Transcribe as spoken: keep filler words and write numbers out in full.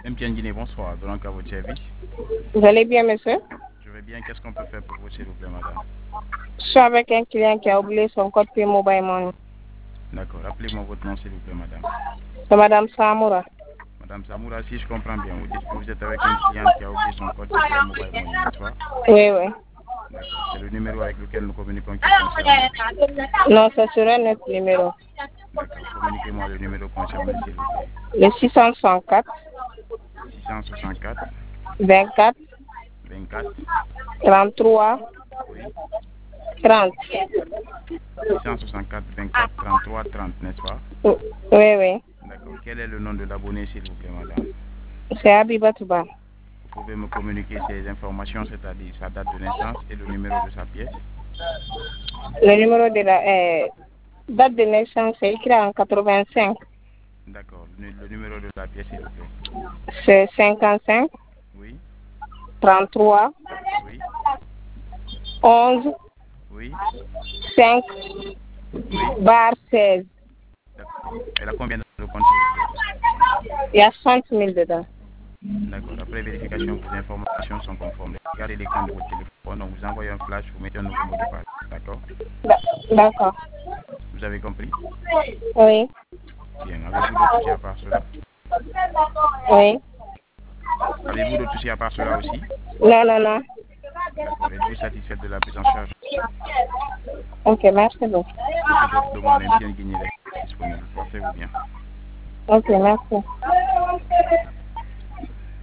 M T N Guinée, bonsoir. Donc, à votre service. Vous allez bien, monsieur? Je vais bien. Qu'est-ce qu'on peut faire pour vous, s'il vous plaît, madame? Je suis avec un client qui a oublié son code P Mobile Money. D'accord. Rappelez-moi votre nom, s'il vous plaît, madame. C'est Madame Samoura. Madame Samoura, si je comprends bien, vous dites que vous êtes avec un client qui a oublié son code C P M Mobile Money, n'est-ce pas? Oui, oui. D'accord. C'est le numéro avec lequel nous communiquons qui concerne. Non, c'est sur un autre numéro. D'accord. Communiquez-moi le numéro concerné, s'il vous plaît. Le six cent soixante-quatre, six cent soixante-quatre, vingt-quatre, vingt-quatre, trente-trois, oui. trente. six cent soixante-quatre, vingt-quatre, trente-trois, trente, n'est-ce pas? Oui, oui. D'accord. Quel est le nom de l'abonné, s'il vous plaît, madame? C'est Abiba Touba. Vous pouvez me communiquer ces informations, c'est-à-dire sa date de naissance et le numéro de sa pièce? Le numéro de la euh, date de naissance, c'est écrit en quatre-vingt-cinq. D'accord. Le, le numéro de la pièce, s'il vous plaît? C'est cinquante-cinq, Oui. trente-trois, Oui. onze, Oui. cinq, Oui. barre seize. D'accord. Elle a combien de comptes, s'il vous plaît? Il y a soixante mille dedans. D'accord. Après vérification, vos informations sont conformes. Regardez l'écran de votre téléphone, donc vous envoyez un flash, vous mettez un nouveau mot de passe. D'accord? D'accord. Vous avez compris? Oui. Bien. Avez-vous d'autres soucis à part cela? Oui. Avez-vous d'autres soucis à part cela aussi? Non, non, non. D'accord. Êtes-vous satisfaite de la prise en charge? Ok, merci beaucoup. Depuis cette demande, M T N Guinée est disponible. Portez-vous bien. Ok, merci.